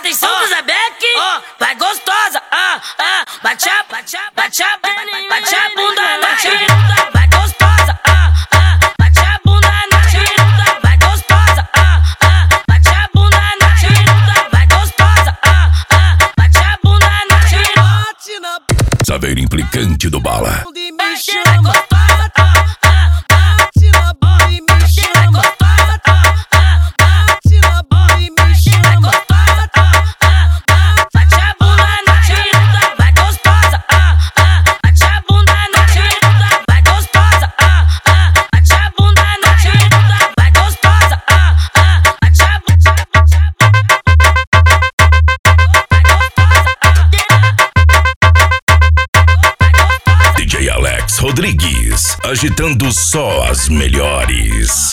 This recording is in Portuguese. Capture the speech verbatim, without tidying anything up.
Atenção, Zabeck, vai gostosa, ah, ah, bate a, bate a, bate a, bate a bunda na xereca, vai gostosa, ah, ah, bate a bunda na xereca, vai gostosa, ah, ah, bate a bunda na xereca, vai gostosa, ah, ah, bate a bunda na xereca. Saber implicante do Bala. Me chama, gostosa, ah, ah, bate na bunda e me chama, gostosa, ah, ah, bate na bunda e me chama, gostosa, ah, ah, bate a bunda na xereca, vai gostosa, ah, ah, bate a bunda na xereca, vai gostosa, ah, ah, bate a bunda na xereca, vai gostosa, ah, ah, bate a bunda, bate a D J Alex Rodrigues, agitando só as melhores.